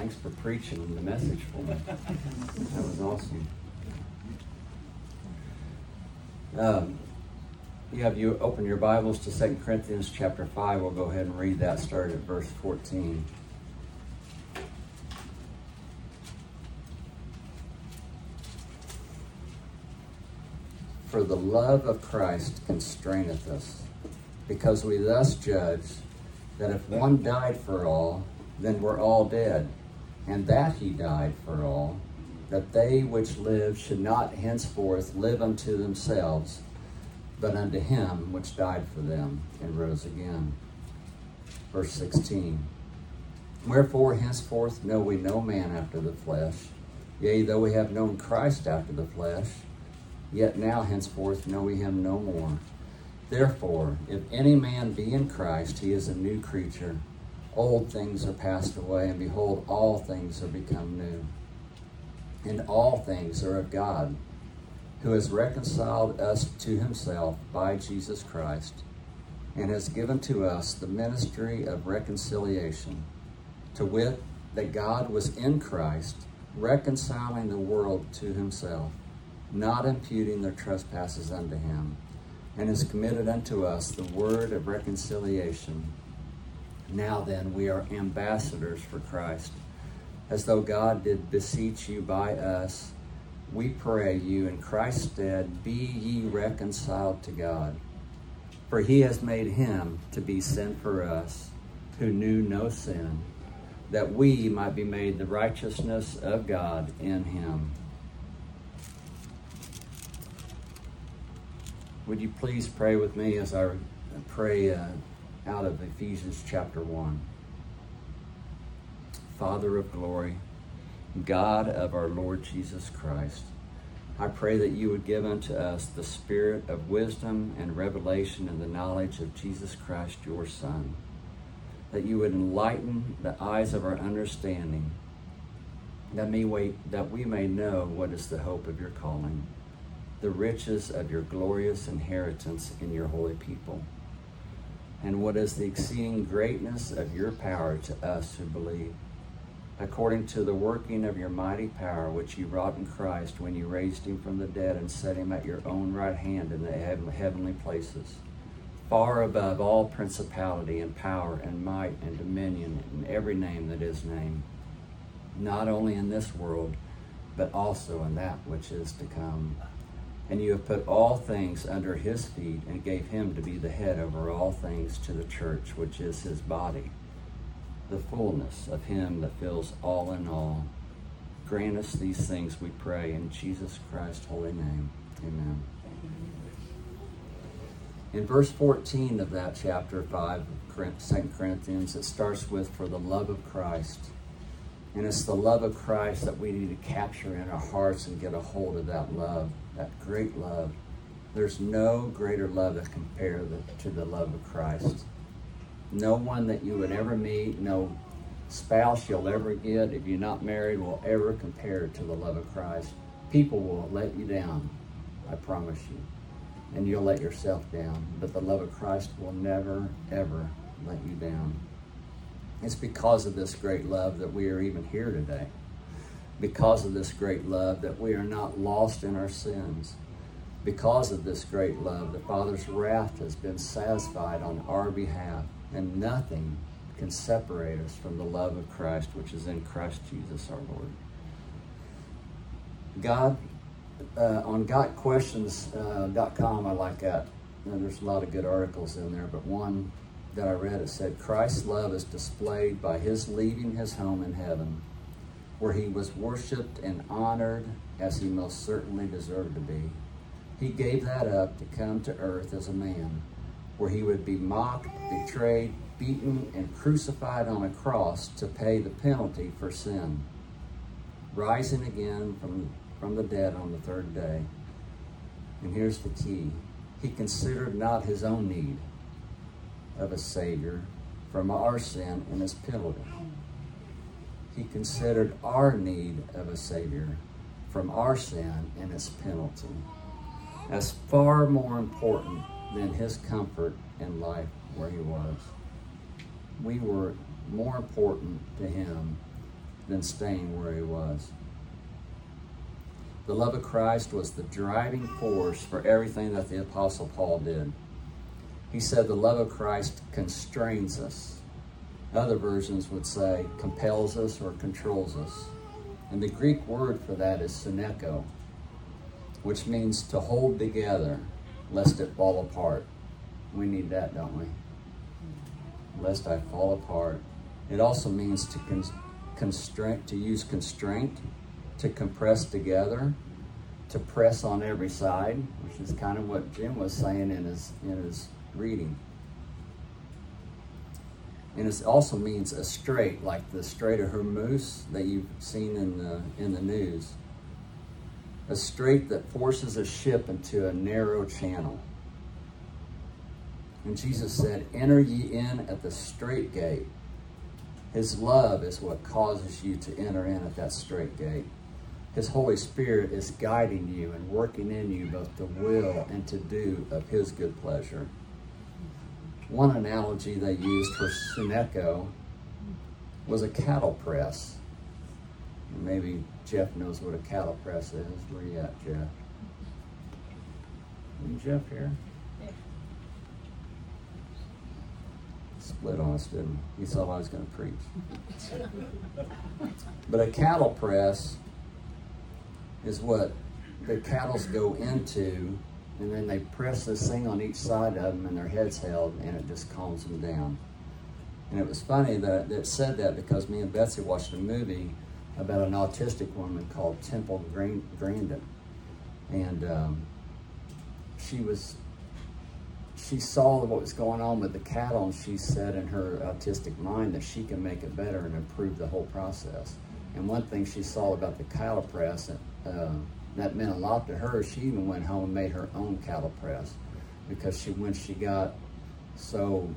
thanks for preaching the message for me. That was awesome. You open your Bibles to 2 Corinthians chapter 5. We'll go ahead and read that, starting at verse 14. For the love of Christ constraineth us, because we thus judge that if one died for all, then we're all dead, and that he died for all, that they which live should not henceforth live unto themselves, but unto him which died for them and rose again. Verse 16. Wherefore henceforth know we no man after the flesh. Yea, though we have known Christ after the flesh, yet now henceforth know we him no more. Therefore, if any man be in Christ, he is a new creature. Old things are passed away, and behold, all things are become new. And all things are of God, who has reconciled us to himself by Jesus Christ, and has given to us the ministry of reconciliation, to wit, that God was in Christ, reconciling the world to himself, not imputing their trespasses unto him, and has committed unto us the word of reconciliation. Now then, we are ambassadors for Christ, as though God did beseech you by us. We pray you in Christ's stead, be ye reconciled to God. For he has made him to be sin for us, who knew no sin, that we might be made the righteousness of God in him. Would you please pray with me as I pray out of Ephesians chapter 1. Father of glory, God of our Lord Jesus Christ, I pray that you would give unto us the spirit of wisdom and revelation in the knowledge of Jesus Christ, your Son, that you would enlighten the eyes of our understanding, that we may know what is the hope of your calling, the riches of your glorious inheritance in your holy people, and what is the exceeding greatness of your power to us who believe, according to the working of your mighty power, which you wrought in Christ when you raised him from the dead and set him at your own right hand in the heavenly places, far above all principality and power and might and dominion and every name that is named, not only in this world, but also in that which is to come. And you have put all things under his feet and gave him to be the head over all things to the church, which is his body, the fullness of him that fills all in all. Grant us these things, we pray, in Jesus Christ's holy name. Amen. In verse 14 of that chapter 5 of 2 Corinthians, it starts with, for the love of Christ. And it's the love of Christ that we need to capture in our hearts and get a hold of that love, that great love. There's no greater love that compares to the love of Christ. No one that you would ever meet, no spouse you'll ever get, if you're not married, will ever compare to the love of Christ. People will let you down, I promise you, and you'll let yourself down. But the love of Christ will never, ever let you down. It's because of this great love that we are even here today. Because of this great love that we are not lost in our sins. Because of this great love, the Father's wrath has been satisfied on our behalf, and nothing can separate us from the love of Christ, which is in Christ Jesus our Lord. God, on GotQuestions.com, I like that. And there's a lot of good articles in there, but one that I read, it said, Christ's love is displayed by his leaving his home in heaven, where he was worshiped and honored as he most certainly deserved to be. He gave that up to come to earth as a man, where he would be mocked, betrayed, beaten, and crucified on a cross to pay the penalty for sin, rising again from the dead on the third day. And here's the key. He considered not his own need of a Savior from our sin and his penalty. He considered our need of a Savior from our sin and its penalty as far more important than his comfort in life where he was. We were more important to him than staying where he was. The love of Christ was the driving force for everything that the Apostle Paul did. He said the love of Christ constrains us. Other versions would say compels us or controls us. And the Greek word for that is syneko, which means to hold together lest it fall apart. We need that, don't we? Lest I fall apart. It also means to use constraint, to compress together, to press on every side, which is kind of what Jim was saying in his reading. And it also means a strait, like the Strait of Hormuz that you've seen in the news. A strait that forces a ship into a narrow channel. And Jesus said, "Enter ye in at the strait gate." His love is what causes you to enter in at that strait gate. His Holy Spirit is guiding you and working in you both to will and to do of his good pleasure. One analogy they used for syneko was a cattle press. Maybe Jeff knows what a cattle press is. Where you at, Jeff? Isn't Jeff here? Split on us, didn't he? He thought I was going to preach. But a cattle press is what the cattle go into, and then they press this thing on each side of them, and their head's held, and it just calms them down. And it was funny that it said that because me and Betsy watched a movie about an autistic woman called Temple Grandin. And she saw what was going on with the cattle, and she said in her autistic mind that she can make it better and improve the whole process. And one thing she saw about the cattle press, that meant a lot to her. She even went home and made her own cattle press, because when she got so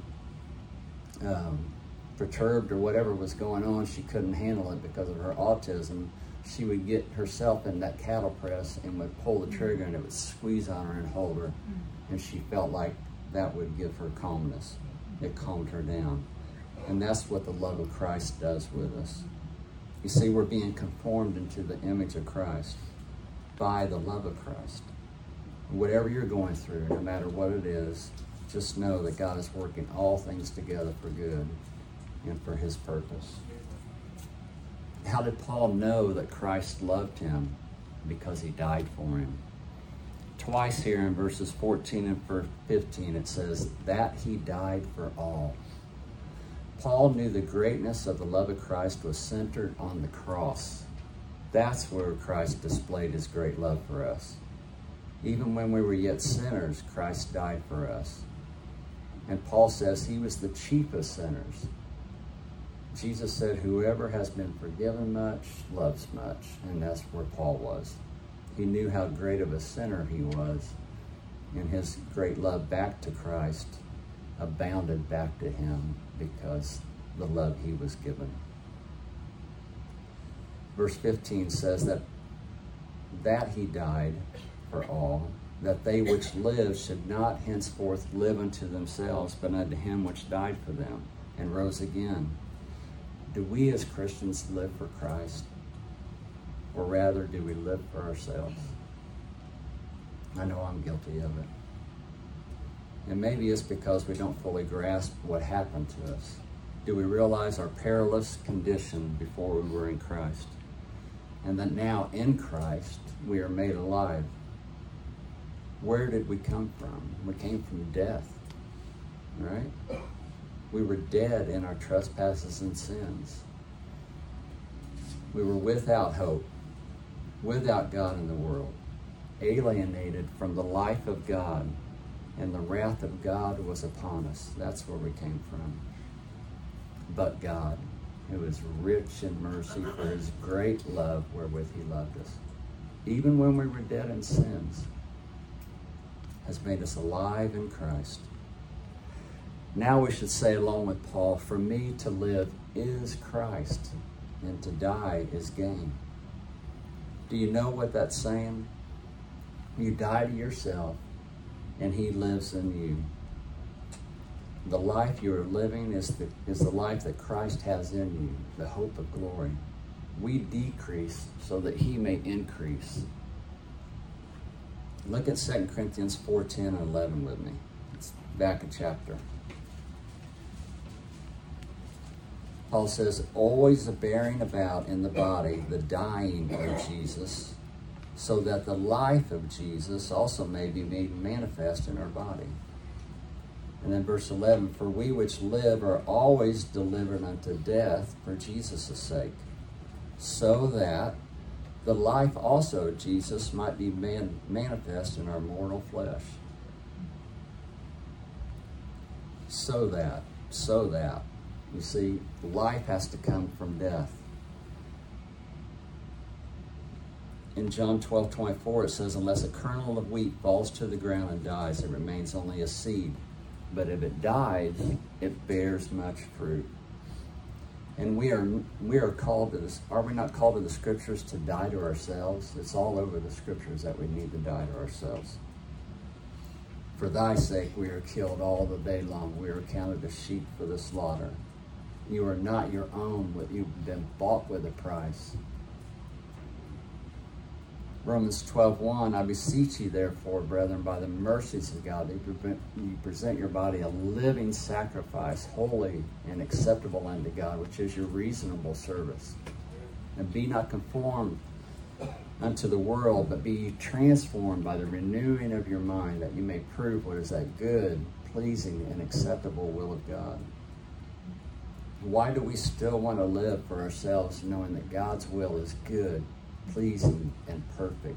perturbed or whatever was going on, she couldn't handle it because of her autism. She would get herself in that cattle press and would pull the trigger, and it would squeeze on her and hold her. And she felt like that would give her calmness. It calmed her down. And that's what the love of Christ does with us. You see, we're being conformed into the image of Christ by the love of Christ. Whatever you're going through, no matter what it is, just know that God is working all things together for good and for his purpose. How did Paul know that Christ loved him? Because he died for him. Twice here in verses 14 and 15 it says that he died for all. Paul knew the greatness of the love of Christ was centered on the cross. That's where Christ displayed his great love for us. Even when we were yet sinners, Christ died for us. And Paul says he was the chief of sinners. Jesus said, whoever has been forgiven much, loves much. And that's where Paul was. He knew how great of a sinner he was. And his great love back to Christ abounded back to him because the love he was given. Verse 15 says that he died for all, that they which live should not henceforth live unto themselves, but unto him which died for them and rose again. Do we as Christians live for Christ? Or rather, do we live for ourselves? I know I'm guilty of it. And maybe it's because we don't fully grasp what happened to us. Do we realize our perilous condition before we were in Christ? And that now in Christ, we are made alive. Where did we come from? We came from death, right? We were dead in our trespasses and sins. We were without hope, without God in the world, alienated from the life of God, and the wrath of God was upon us. That's where we came from. But God, who is rich in mercy for his great love wherewith he loved us, even when we were dead in sins, has made us alive in Christ. Now we should say along with Paul, for me to live is Christ, and to die is gain. Do you know what that's saying? You die to yourself, and he lives in you. The life you are living is the life that Christ has in you, the hope of glory. we decrease so that he may increase. Look at 2 Corinthians 4:10 and 11 with me. It's back a chapter. Paul says, always bearing about in the body the dying of Jesus, so that the life of Jesus also may be made manifest in our body. And then verse 11, for we which live are always delivered unto death for Jesus' sake, so that the life also of Jesus might be manifest in our mortal flesh. So that. You see, life has to come from death. In John 12:24, it says, unless a kernel of wheat falls to the ground and dies, it remains only a seed. But if it dies, it bears much fruit. And we are called to this. Are we not called to the scriptures to die to ourselves? It's all over the scriptures that we need to die to ourselves. For thy sake we are killed all the day long. We are counted as sheep for the slaughter. You are not your own, but you've been bought with a price. Romans 12:1, I beseech you therefore, brethren, by the mercies of God, that you present your body a living sacrifice, holy and acceptable unto God, which is your reasonable service. And be not conformed unto the world, but be ye transformed by the renewing of your mind, that you may prove what is that good, pleasing, and acceptable will of God. Why do we still want to live for ourselves, knowing that God's will is good, pleasing, and perfect?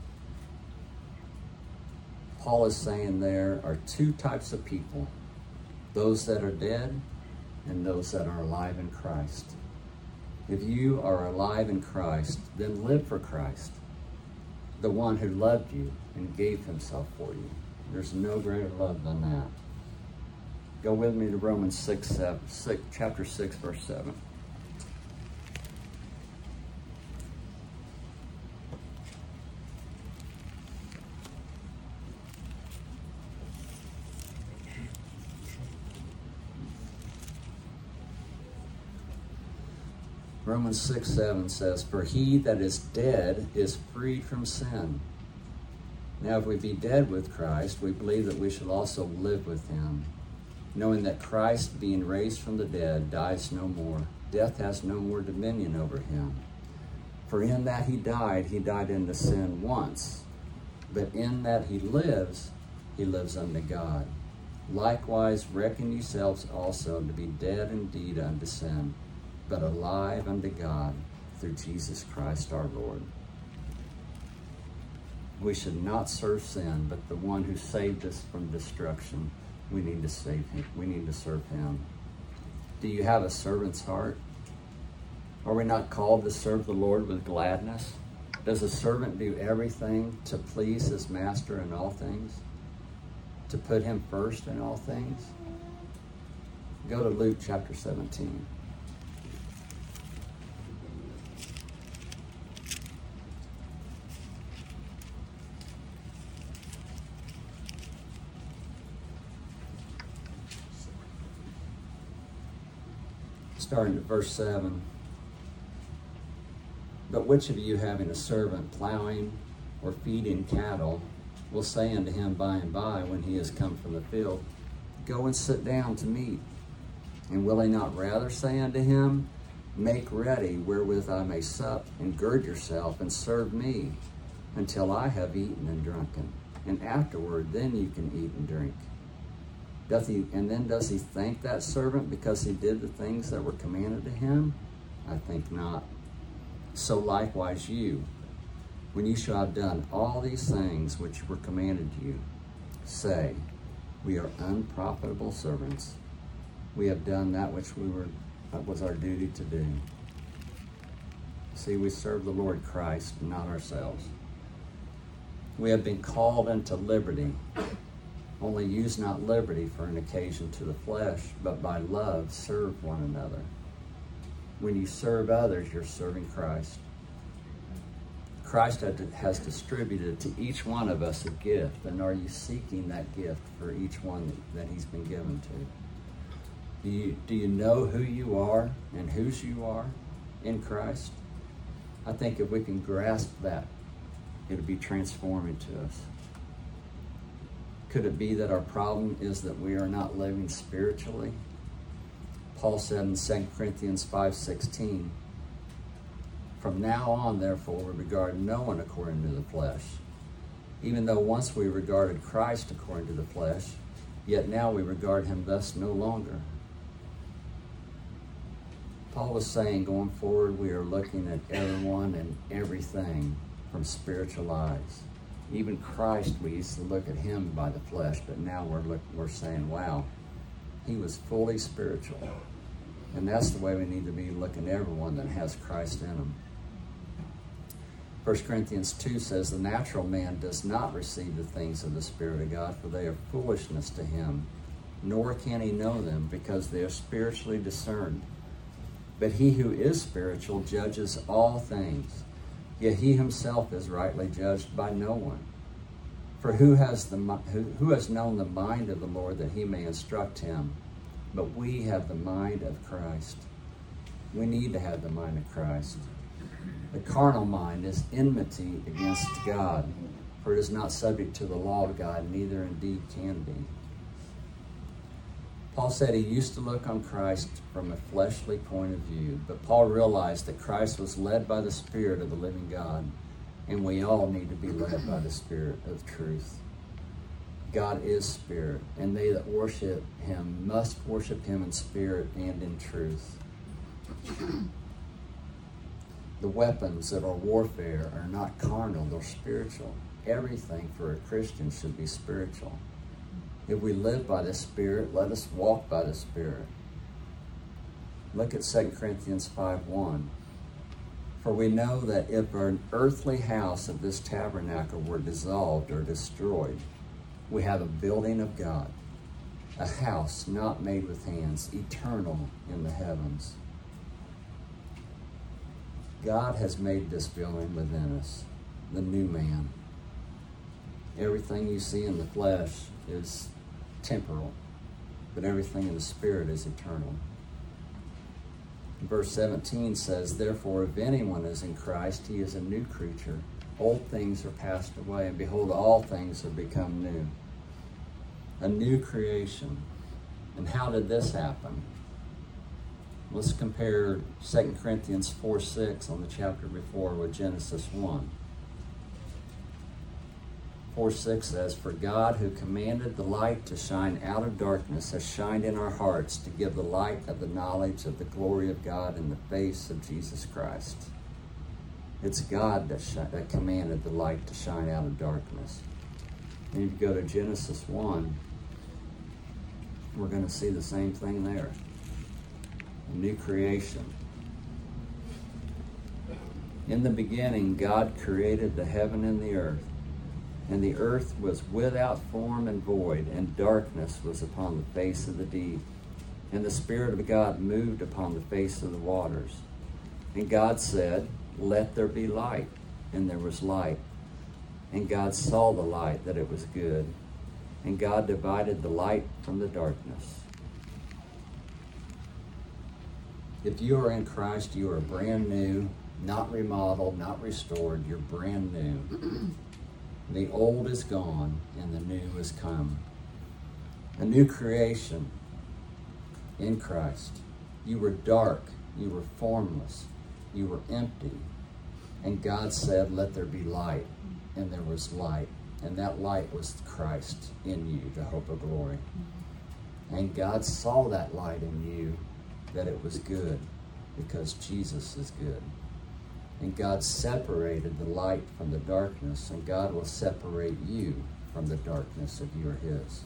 Paul is saying there are two types of people, those that are dead and those that are alive in Christ. If you are alive in Christ, then live for Christ, the one who loved you and gave himself for you. There's no greater love than that. Go with me to Romans chapter 6, verse 7. Romans 6:7 says, for he that is dead is freed from sin. Now if we be dead with Christ, we believe that we shall also live with him, knowing that Christ, being raised from the dead, dies no more. Death has no more dominion over him. For in that he died into sin once. But in that he lives unto God. Likewise reckon yourselves also to be dead indeed unto sin, but alive unto God through Jesus Christ our Lord. We should not serve sin, but the one who saved us from destruction. We need to save him. We need to serve him. Do you have a servant's heart? Are we not called to serve the Lord with gladness? Does a servant do everything to please his master in all things? To put him first in all things? Go to Luke chapter 17. Starting at verse 7. But which of you, having a servant plowing or feeding cattle, will say unto him by and by, when he is come from the field, go and sit down to meat? And will he not rather say unto him, make ready wherewith I may sup, and gird yourself, and serve me, until I have eaten and drunken, and afterward then you can eat and drink? Does he thank that servant because he did the things that were commanded to him? I think not. So likewise you, when you shall have done all these things which were commanded you, say, we are unprofitable servants. We have done that which was our duty to do. See, we serve the Lord Christ, not ourselves. We have been called unto liberty. Only use not liberty for an occasion to the flesh, but by love serve one another. When you serve others, you're serving Christ. Christ has distributed to each one of us a gift, and are you seeking that gift for each one that he's been given to? Do you know who you are and whose you are in Christ? I think if we can grasp that, it'll be transforming to us. Could it be that our problem is that we are not living spiritually? Paul said in 2 Corinthians 5:16, "From now on, therefore, we regard no one according to the flesh. Even though once we regarded Christ according to the flesh, yet now we regard him thus no longer." Paul was saying, going forward, we are looking at everyone and everything from spiritual eyes. Even Christ, we used to look at him by the flesh, but now we're saying, wow, he was fully spiritual. And that's the way we need to be looking at everyone that has Christ in them. 1 Corinthians 2 says, "The natural man does not receive the things of the Spirit of God, for they are foolishness to him, nor can he know them, because they are spiritually discerned. But he who is spiritual judges all things, yet he himself is rightly judged by no one. For who has known the mind of the Lord that he may instruct him? But we have the mind of Christ." We need to have the mind of Christ. "The carnal mind is enmity against God, for it is not subject to the law of God, neither indeed can be." Paul said he used to look on Christ from a fleshly point of view, but Paul realized that Christ was led by the Spirit of the living God, and we all need to be led by the Spirit of truth. God is Spirit, and they that worship him must worship him in spirit and in truth. The weapons of our warfare are not carnal, they're spiritual. Everything for a Christian should be spiritual. If we live by the Spirit, let us walk by the Spirit. Look at 2 Corinthians 5:1. "For we know that if an earthly house of this tabernacle were dissolved or destroyed, we have a building of God, a house not made with hands, eternal in the heavens." God has made this building within us, the new man. Everything you see in the flesh is temporal, but everything in the Spirit is eternal. Verse 17 says, "Therefore, if anyone is in Christ, he is a new creature. Old things are passed away, and behold, all things have become new." A new creation. And how did this happen? Let's compare 2 Corinthians 4:6 on the chapter before with Genesis 1. 4:6 says, "For God, who commanded the light to shine out of darkness, has shined in our hearts to give the light of the knowledge of the glory of God in the face of Jesus Christ." It's God that commanded the light to shine out of darkness. And if you go to Genesis 1, we're going to see the same thing there. A new creation. "In the beginning, God created the heaven and the earth. And the earth was without form and void, and darkness was upon the face of the deep. And the Spirit of God moved upon the face of the waters. And God said, 'Let there be light.' And there was light. And God saw the light, that it was good. And God divided the light from the darkness." If you are in Christ, you are brand new, not remodeled, not restored. You're brand new. The old is gone and the new has come. A new creation in Christ. You were dark, you were formless, you were empty. And God said, "Let there be light." And there was light. And that light was Christ in you, the hope of glory. And God saw that light in you, that it was good, because Jesus is good. And God separated the light from the darkness, and God will separate you from the darkness if you are his.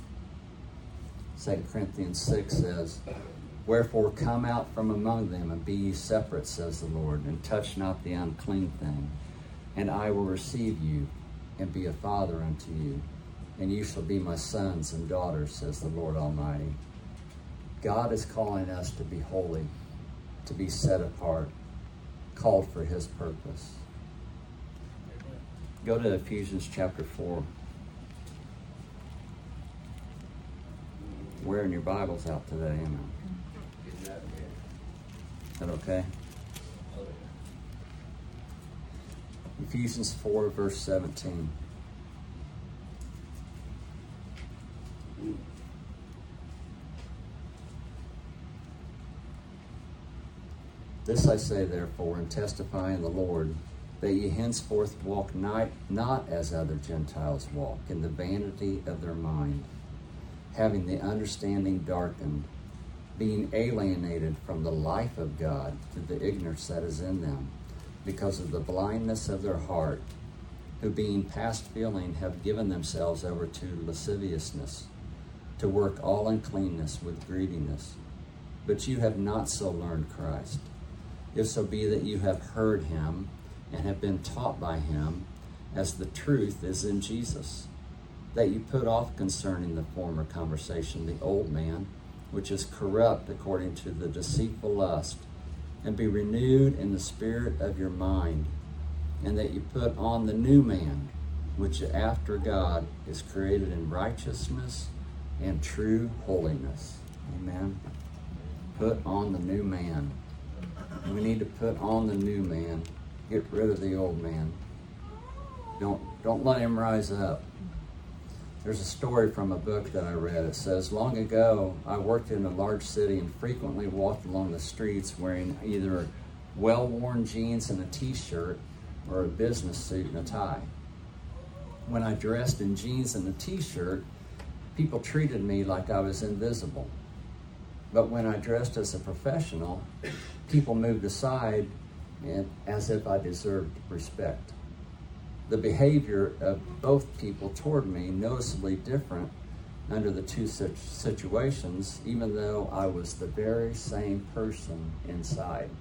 2 Corinthians 6 says, "Wherefore come out from among them, and be ye separate, says the Lord, and touch not the unclean thing. And I will receive you, and be a father unto you. And you shall be my sons and daughters, says the Lord Almighty." God is calling us to be holy, to be set apart, called for his purpose. Go to Ephesians chapter 4. Wearing your Bibles out today, amen. Is that okay? Ephesians 4, verse 17. This I say, therefore, and testify in the Lord, that ye henceforth walk not as other Gentiles walk, in the vanity of their mind, having the understanding darkened, being alienated from the life of God through the ignorance that is in them, because of the blindness of their heart, who being past feeling have given themselves over to lasciviousness, to work all uncleanness with greediness. But you have not so learned Christ, if so be that you have heard him and have been taught by him, as the truth is in Jesus, that you put off concerning the former conversation the old man, which is corrupt according to the deceitful lust, and be renewed in the spirit of your mind, and that you put on the new man, which after God is created in righteousness and true holiness. Amen. Put on the new man. We need to put on the new man. Get rid of the old man. Don't let him rise up. There's a story from a book that I read. It says, long ago, I worked in a large city and frequently walked along the streets wearing either well-worn jeans and a t-shirt or a business suit and a tie. When I dressed in jeans and a t-shirt, people treated me like I was invisible. But when I dressed as a professional, people moved aside and as if I deserved respect. The behavior of both people toward me noticeably different under the two situations, even though I was the very same person inside.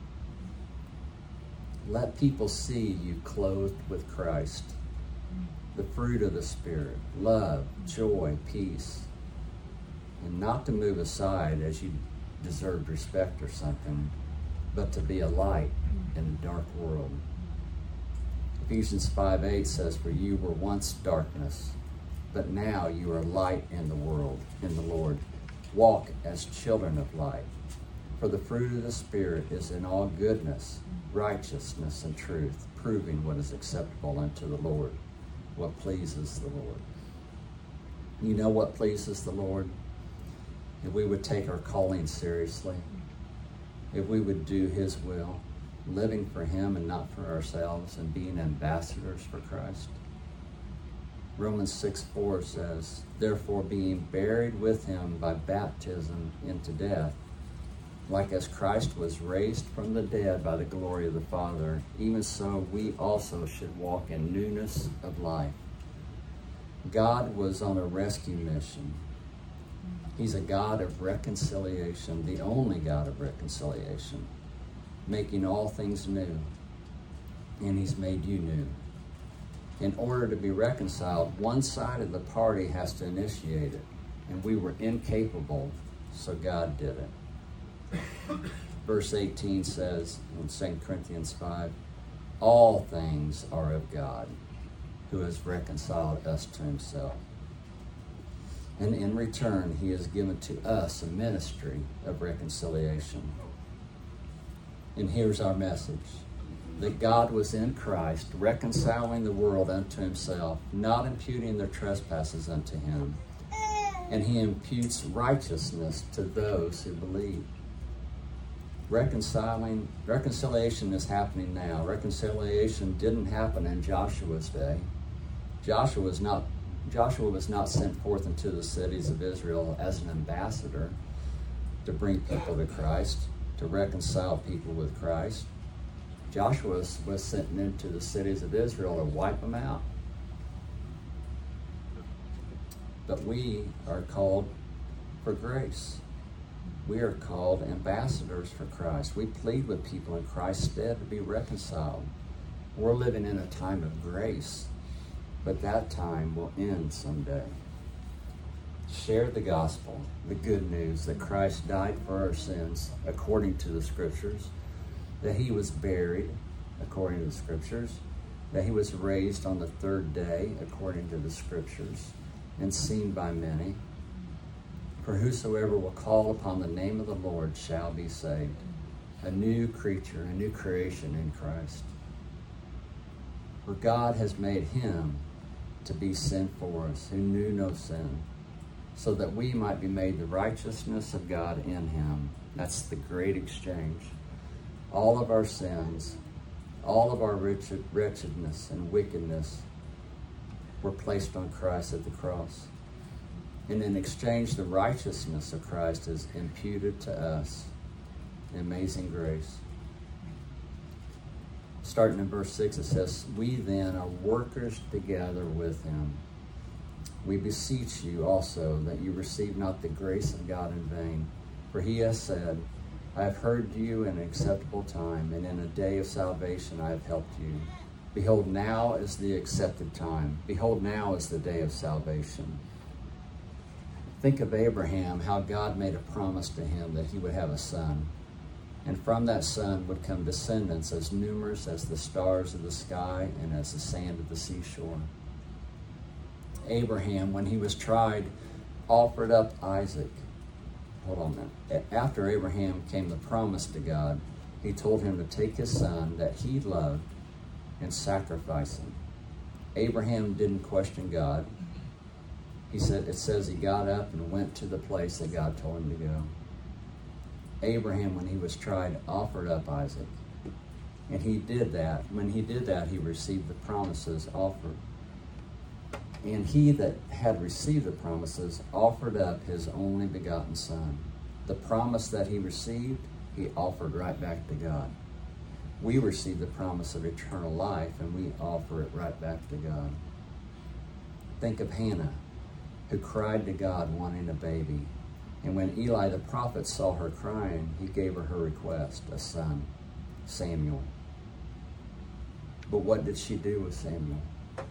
Let people see you clothed with Christ, the fruit of the Spirit, love, joy, peace, and not to move aside as you deserved respect or something, but to be a light in a dark world. Ephesians 5:8 says, for you were once darkness, but now you are light in the world, in the Lord. Walk as children of light. For the fruit of the Spirit is in all goodness, righteousness, and truth, proving what is acceptable unto the Lord, what pleases the Lord. You know what pleases the Lord? If we would take our calling seriously, if we would do his will, living for him and not for ourselves, and being ambassadors for Christ. Romans 6:4 says, therefore being buried with him by baptism into death, like as Christ was raised from the dead by the glory of the Father, even so we also should walk in newness of life. God was on a rescue mission. He's a God of reconciliation, the only God of reconciliation, making all things new, and he's made you new. In order to be reconciled, one side of the party has to initiate it, and we were incapable, so God did it. Verse 18 says in 2 Corinthians 5, all things are of God, who has reconciled us to himself. And in return, he has given to us a ministry of reconciliation. And here's our message, that God was in Christ, reconciling the world unto himself, not imputing their trespasses unto him. And he imputes righteousness to those who believe. Reconciliation is happening now. Reconciliation didn't happen in Joshua's day. Joshua was not sent forth into the cities of Israel as an ambassador to bring people to Christ, to reconcile people with Christ. Joshua was sent into the cities of Israel to wipe them out. But we are called for grace. We are called ambassadors for Christ. We plead with people in Christ's stead to be reconciled. We're living in a time of grace, but that time will end someday. Share the gospel, the good news that Christ died for our sins according to the scriptures, that he was buried according to the scriptures, that he was raised on the third day according to the scriptures, and seen by many. For whosoever will call upon the name of the Lord shall be saved. A new creature, a new creation in Christ. For God has made him to be sin for us, who knew no sin, so that we might be made the righteousness of God in him. That's the great exchange. All of our sins, all of our wretchedness and wickedness were placed on Christ at the cross. And in exchange, the righteousness of Christ is imputed to us. Amazing grace. Starting in verse 6, it says, we then are workers together with him. We beseech you also that you receive not the grace of God in vain. For he has said, I have heard you in an acceptable time, and in a day of salvation I have helped you. Behold, now is the accepted time. Behold, now is the day of salvation. Think of Abraham, how God made a promise to him that he would have a son. And from that son would come descendants as numerous as the stars of the sky and as the sand of the seashore. Abraham, when he was tried, offered up Isaac. Hold on a minute. After Abraham came the promise to God, he told him to take his son that he loved and sacrifice him. Abraham didn't question God. It says he got up and went to the place that God told him to go. Abraham, when he was tried, offered up Isaac. And he did that. When he did that, he received the promises offered. And he that had received the promises offered up his only begotten son. The promise that he received, he offered right back to God. We receive the promise of eternal life, and we offer it right back to God. Think of Hannah, who cried to God wanting a baby. And when Eli the prophet saw her crying, he gave her request, a son, Samuel. But what did she do with Samuel?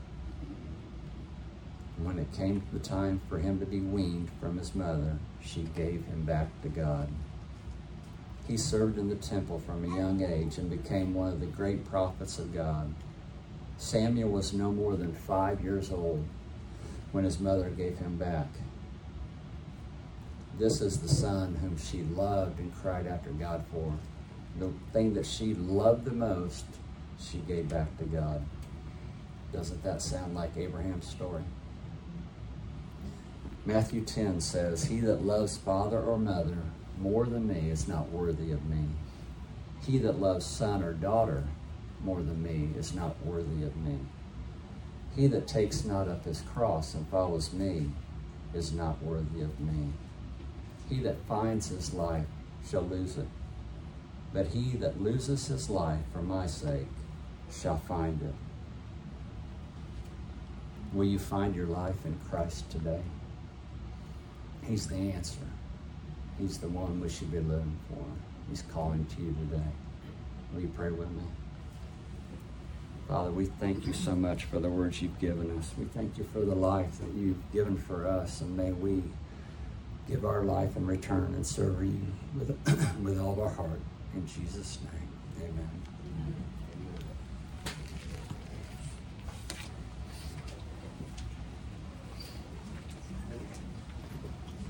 When it came to the time for him to be weaned from his mother, she gave him back to God. He served in the temple from a young age and became one of the great prophets of God. Samuel was no more than 5 years old when his mother gave him back. This is the son whom she loved and cried after God for. The thing that she loved the most, she gave back to God. Doesn't that sound like Abraham's story? Matthew 10 says, he that loves father or mother more than me is not worthy of me. He that loves son or daughter more than me is not worthy of me. He that takes not up his cross and follows me is not worthy of me. He that finds his life shall lose it, but he that loses his life for my sake shall find it. Will you find your life in Christ today? He's the answer. He's the one we should be living for. He's calling to you today. Will you pray with me? Father, we thank you so much for the words you've given us. We thank you for the life that you've given for us, and may we give our life in return and serve you with all of our heart. In Jesus' name, amen.